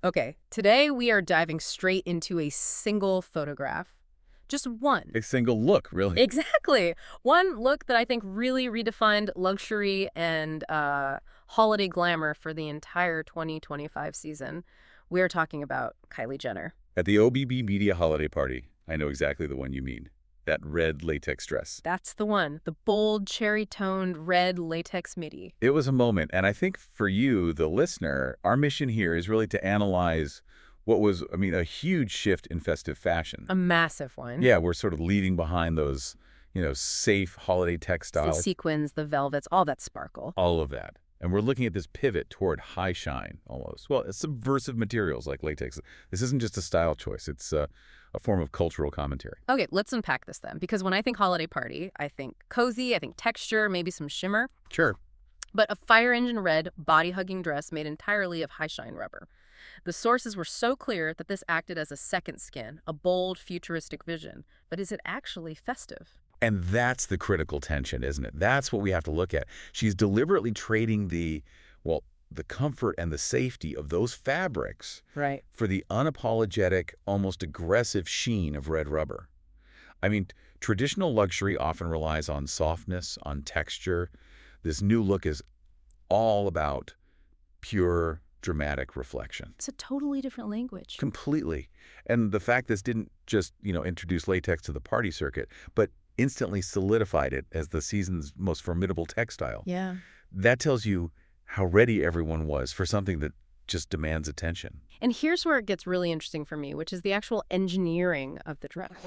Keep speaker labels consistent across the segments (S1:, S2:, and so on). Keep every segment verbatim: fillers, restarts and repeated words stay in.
S1: Okay, today we are diving straight into a single photograph. Just one.
S2: A single look, really.
S1: Exactly. One look that I think really redefined luxury and uh, holiday glamour for the entire twenty twenty-five season. We're talking about Kylie Jenner.
S2: At the O B B Media holiday party, I know exactly the one you mean. That red latex dress.
S1: That's the one. The bold, cherry-toned red latex midi.
S2: It was a moment, and I think for you, the listener, our mission here is really to analyze what was, I mean, a huge shift in festive fashion.
S1: A massive one.
S2: Yeah, we're sort of leaving behind those, you know, safe holiday
S1: The
S2: textiles,
S1: sequins, the velvets, all that sparkle.
S2: all of that. And we're looking at this pivot toward high shine, almost. Well, it's subversive materials like latex. This isn't just a style choice. It's uh, a form of cultural commentary.
S1: Okay, let's unpack this then, because when I think holiday party, I think cozy, I think texture, maybe some shimmer,
S2: Sure.
S1: but a fire engine red, body-hugging dress made entirely of high-shine rubber. The sources were so clear that this acted as a second skin, a bold, futuristic vision. But is it actually festive?
S2: And that's the critical tension, isn't it? That's what we have to look at. She's deliberately trading the, well, the comfort and the safety of those fabrics
S1: Right.
S2: for the unapologetic, almost aggressive sheen of red rubber. I mean, traditional luxury often relies on softness, on texture. This new look is all about pure, dramatic reflection.
S1: It's a totally different language.
S2: Completely. And the fact this didn't just, you know, introduce latex to the party circuit, but instantly solidified it as the season's most formidable textile.
S1: Yeah.
S2: That tells you how ready everyone was for something that just demands attention.
S1: And here's where it gets really interesting for me, which is the actual engineering of the dress.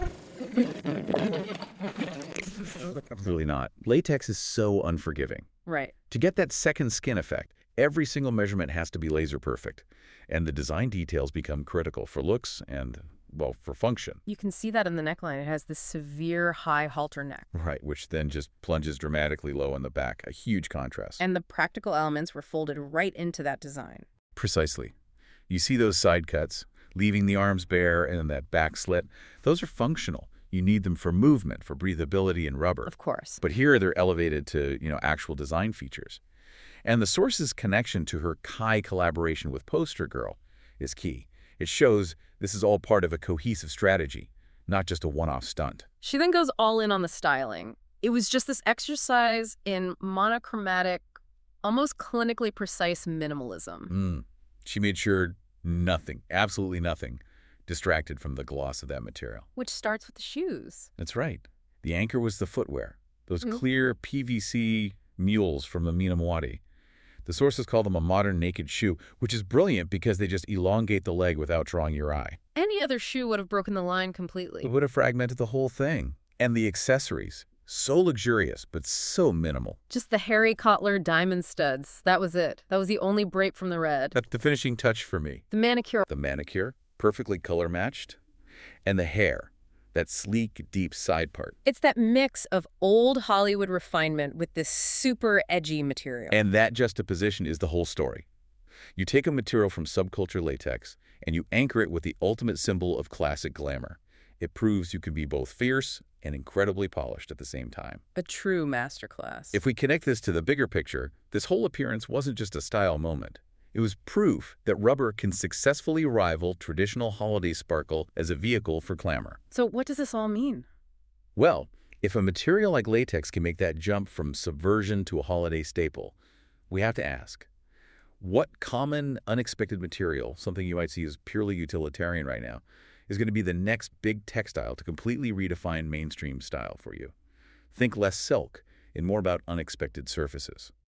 S2: Really not. Latex is so unforgiving.
S1: Right.
S2: To get that second skin effect, every single measurement has to be laser perfect. And the design details become critical for looks and, well, for function.
S1: You can see that in the neckline. It has this severe high halter neck.
S2: Right, which then just plunges dramatically low in the back. A huge contrast.
S1: And the practical elements were folded right into that design.
S2: Precisely. You see those side cuts, leaving the arms bare and that back slit. Those are functional. You need them for movement, for breathability and rubber.
S1: Of course.
S2: But here they're elevated to, you know, actual design features. And the source's connection to her Kai collaboration with Poster Girl is key. It shows this is all part of a cohesive strategy, not just a one-off stunt.
S1: She then goes all in on the styling. It was just this exercise in monochromatic, almost clinically precise minimalism.
S2: Mm. She made sure nothing, absolutely nothing, distracted from the gloss of that material.
S1: Which starts with the shoes.
S2: That's right. The anchor was the footwear, those
S1: Mhm.
S2: clear P V C mules from Amina Muaddi. The sources call them a modern naked shoe, which is brilliant because they just elongate the leg without drawing your eye.
S1: Any other shoe would have broken the line completely.
S2: It would have fragmented the whole thing. And the accessories, so luxurious, but so minimal.
S1: Just the Harry Cotler diamond studs. That was it. That was the only break from the red.
S2: That's the finishing touch for me.
S1: The manicure.
S2: The manicure, perfectly color matched. And the hair, that sleek, deep side part.
S1: It's that mix of old Hollywood refinement with this super edgy material.
S2: And that juxtaposition is the whole story. You take a material from subculture latex and you anchor it with the ultimate symbol of classic glamour. It proves you can be both fierce and incredibly polished at the same time.
S1: A true masterclass.
S2: If we connect this to the bigger picture, this whole appearance wasn't just a style moment. It was proof that rubber can successfully rival traditional holiday sparkle as a vehicle for glamour.
S1: So what does this all mean?
S2: Well, if a material like latex can make that jump from subversion to a holiday staple, we have to ask, what common, unexpected material, something you might see as purely utilitarian right now, is going to be the next big textile to completely redefine mainstream style for you? Think less silk and more about unexpected surfaces.